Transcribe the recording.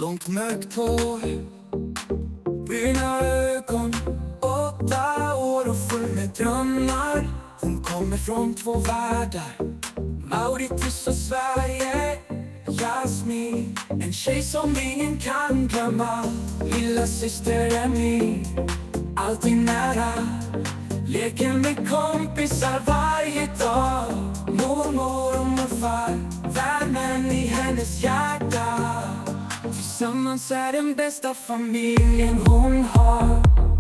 långt mörkt hår, bruna ögon, 8 år och full med drömmar. Hon kommer från 2 världar, Mauritius och Sverige. Jasmin, en tjej som ingen kan glömma. Lilla syster Emmy, alltid nära. Leker med kompisar varje dag. Mormor och morfar, värmen i hennes hjärta. Tillsammans är den bästa familjen hon har.